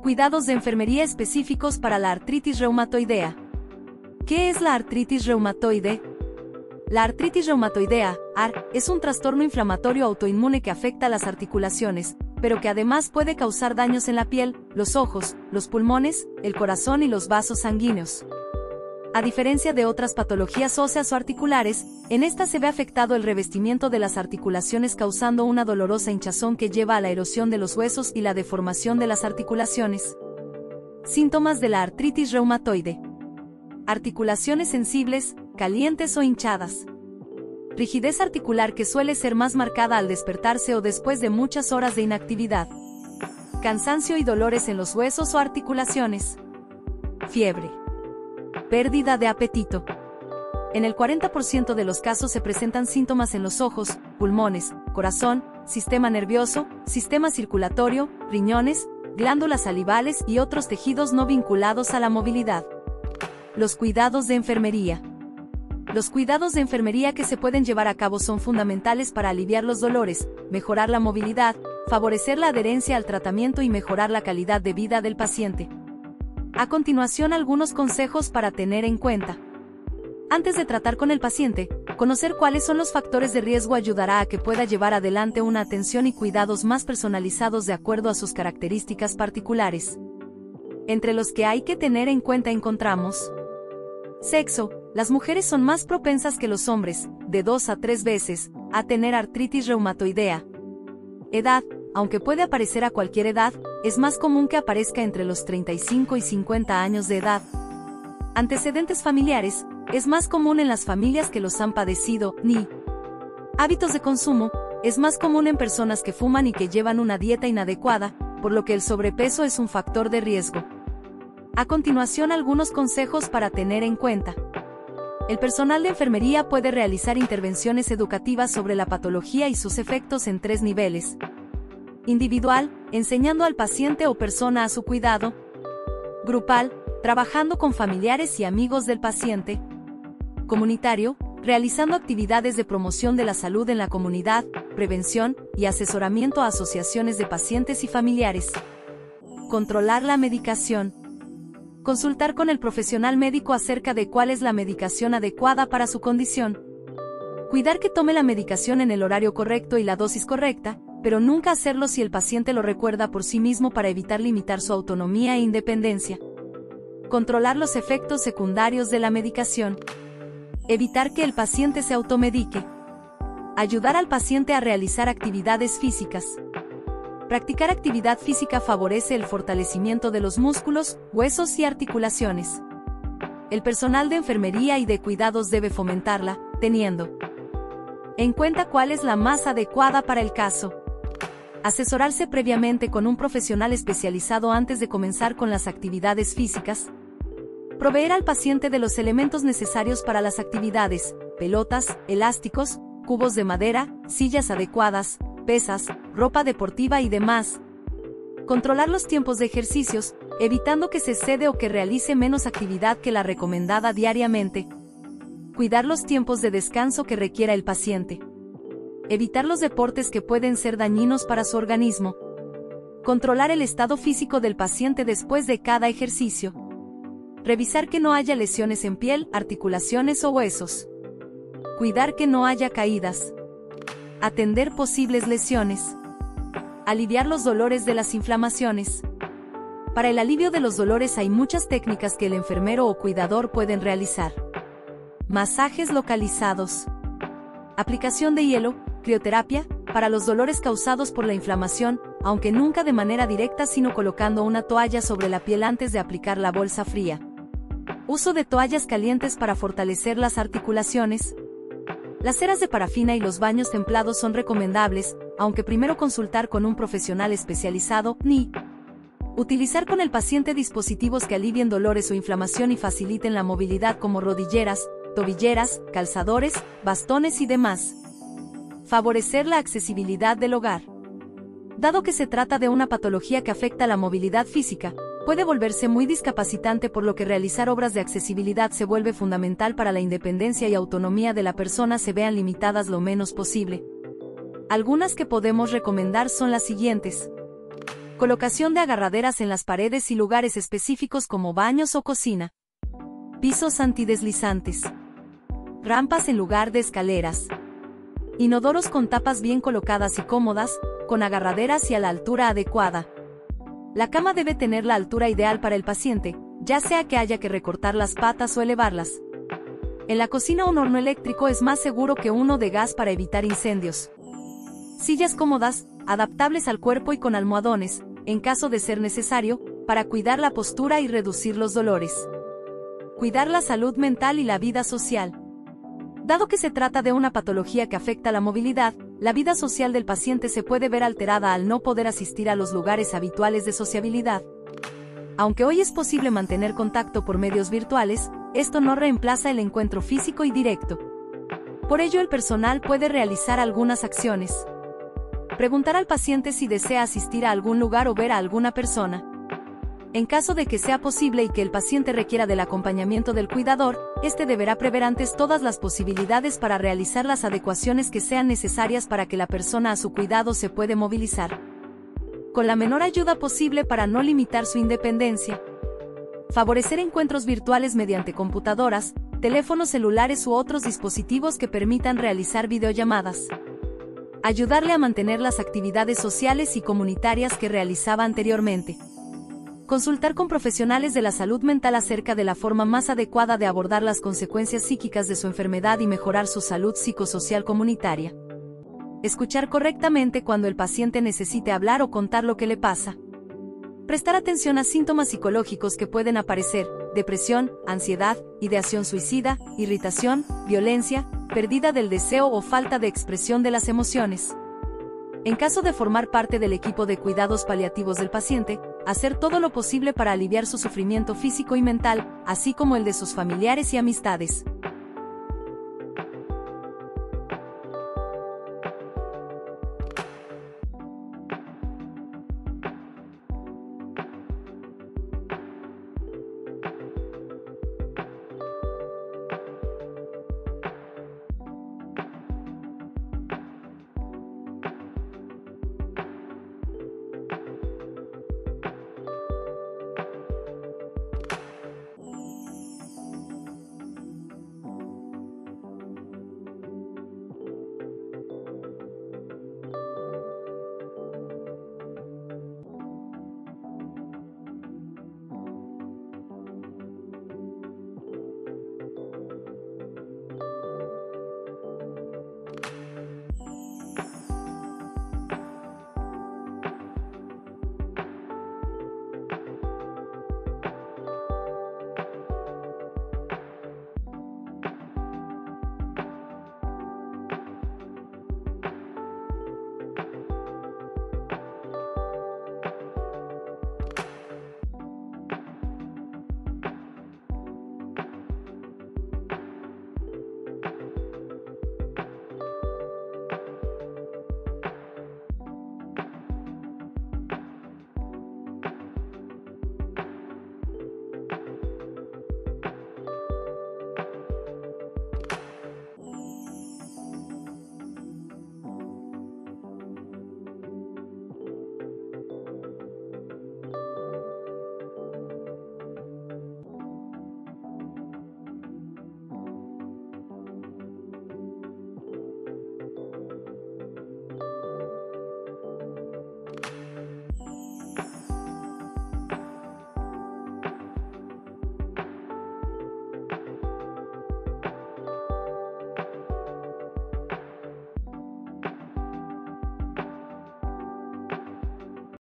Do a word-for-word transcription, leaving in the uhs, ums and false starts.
Cuidados de enfermería específicos para la artritis reumatoidea. ¿Qué es la artritis reumatoide? La artritis reumatoidea, A R, es un trastorno inflamatorio autoinmune que afecta a las articulaciones, pero que además puede causar daños en la piel, los ojos, los pulmones, el corazón y los vasos sanguíneos. A diferencia de otras patologías óseas o articulares, en esta se ve afectado el revestimiento de las articulaciones causando una dolorosa hinchazón que lleva a la erosión de los huesos y la deformación de las articulaciones. Síntomas de la artritis reumatoide. Articulaciones sensibles, calientes o hinchadas. Rigidez articular que suele ser más marcada al despertarse o después de muchas horas de inactividad. Cansancio y dolores en los huesos o articulaciones. Fiebre. Pérdida de apetito. En el cuarenta por ciento de los casos se presentan síntomas en los ojos, pulmones, corazón, sistema nervioso, sistema circulatorio, riñones, glándulas salivales y otros tejidos no vinculados a la movilidad. Los cuidados de enfermería. Los cuidados de enfermería que se pueden llevar a cabo son fundamentales para aliviar los dolores, mejorar la movilidad, favorecer la adherencia al tratamiento y mejorar la calidad de vida del paciente. A continuación, algunos consejos para tener en cuenta. Antes de tratar con el paciente, conocer cuáles son los factores de riesgo ayudará a que pueda llevar adelante una atención y cuidados más personalizados de acuerdo a sus características particulares. Entre los que hay que tener en cuenta encontramos: sexo. Las mujeres son más propensas que los hombres, de dos a tres veces, a tener artritis reumatoidea. Edad. Aunque puede aparecer a cualquier edad, es más común que aparezca entre los treinta y cinco y cincuenta años de edad. Antecedentes familiares. Es más común en las familias que los han padecido, ni. Hábitos de consumo. Es más común en personas que fuman y que llevan una dieta inadecuada, por lo que el sobrepeso es un factor de riesgo. A continuación, algunos consejos para tener en cuenta. El personal de enfermería puede realizar intervenciones educativas sobre la patología y sus efectos en tres niveles. Individual, enseñando al paciente o persona a su cuidado. Grupal, trabajando con familiares y amigos del paciente. Comunitario, realizando actividades de promoción de la salud en la comunidad, prevención y asesoramiento a asociaciones de pacientes y familiares. Controlar la medicación. Consultar con el profesional médico acerca de cuál es la medicación adecuada para su condición. Cuidar que tome la medicación en el horario correcto y la dosis correcta, pero nunca hacerlo si el paciente lo recuerda por sí mismo para evitar limitar su autonomía e independencia. Controlar los efectos secundarios de la medicación. Evitar que el paciente se automedique. Ayudar al paciente a realizar actividades físicas. Practicar actividad física favorece el fortalecimiento de los músculos, huesos y articulaciones. El personal de enfermería y de cuidados debe fomentarla, teniendo en cuenta cuál es la más adecuada para el caso. Asesorarse previamente con un profesional especializado antes de comenzar con las actividades físicas. Proveer al paciente de los elementos necesarios para las actividades: pelotas, elásticos, cubos de madera, sillas adecuadas, pesas, ropa deportiva y demás. Controlar los tiempos de ejercicios, evitando que se excede o que realice menos actividad que la recomendada diariamente. Cuidar los tiempos de descanso que requiera el paciente. Evitar los deportes que pueden ser dañinos para su organismo. Controlar el estado físico del paciente después de cada ejercicio. Revisar que no haya lesiones en piel, articulaciones o huesos. Cuidar que no haya caídas. Atender posibles lesiones. Aliviar los dolores de las inflamaciones. Para el alivio de los dolores hay muchas técnicas que el enfermero o cuidador pueden realizar. Masajes localizados. Aplicación de hielo, crioterapia, para los dolores causados por la inflamación, aunque nunca de manera directa sino colocando una toalla sobre la piel antes de aplicar la bolsa fría. Uso de toallas calientes para fortalecer las articulaciones. Las ceras de parafina y los baños templados son recomendables, aunque primero consultar con un profesional especializado, ni utilizar con el paciente dispositivos que alivien dolores o inflamación y faciliten la movilidad como rodilleras, tobilleras, calzadores, bastones y demás. Favorecer la accesibilidad del hogar. Dado que se trata de una patología que afecta la movilidad física, puede volverse muy discapacitante, por lo que realizar obras de accesibilidad se vuelve fundamental para la independencia y autonomía de la persona se vean limitadas lo menos posible. Algunas que podemos recomendar son las siguientes. Colocación de agarraderas en las paredes y lugares específicos como baños o cocina. Pisos antideslizantes. Rampas en lugar de escaleras. Inodoros con tapas bien colocadas y cómodas, con agarraderas y a la altura adecuada. La cama debe tener la altura ideal para el paciente, ya sea que haya que recortar las patas o elevarlas. En la cocina un horno eléctrico es más seguro que uno de gas para evitar incendios. Sillas cómodas, adaptables al cuerpo y con almohadones, en caso de ser necesario, para cuidar la postura y reducir los dolores. Cuidar la salud mental y la vida social. Dado que se trata de una patología que afecta la movilidad, la vida social del paciente se puede ver alterada al no poder asistir a los lugares habituales de sociabilidad. Aunque hoy es posible mantener contacto por medios virtuales, esto no reemplaza el encuentro físico y directo. Por ello el personal puede realizar algunas acciones. Preguntar al paciente si desea asistir a algún lugar o ver a alguna persona. En caso de que sea posible y que el paciente requiera del acompañamiento del cuidador, este deberá prever antes todas las posibilidades para realizar las adecuaciones que sean necesarias para que la persona a su cuidado se pueda movilizar con la menor ayuda posible para no limitar su independencia. Favorecer encuentros virtuales mediante computadoras, teléfonos celulares u otros dispositivos que permitan realizar videollamadas. Ayudarle a mantener las actividades sociales y comunitarias que realizaba anteriormente. Consultar con profesionales de la salud mental acerca de la forma más adecuada de abordar las consecuencias psíquicas de su enfermedad y mejorar su salud psicosocial comunitaria. Escuchar correctamente cuando el paciente necesite hablar o contar lo que le pasa. Prestar atención a síntomas psicológicos que pueden aparecer: depresión, ansiedad, ideación suicida, irritación, violencia, pérdida del deseo o falta de expresión de las emociones. En caso de formar parte del equipo de cuidados paliativos del paciente, hacer todo lo posible para aliviar su sufrimiento físico y mental, así como el de sus familiares y amistades.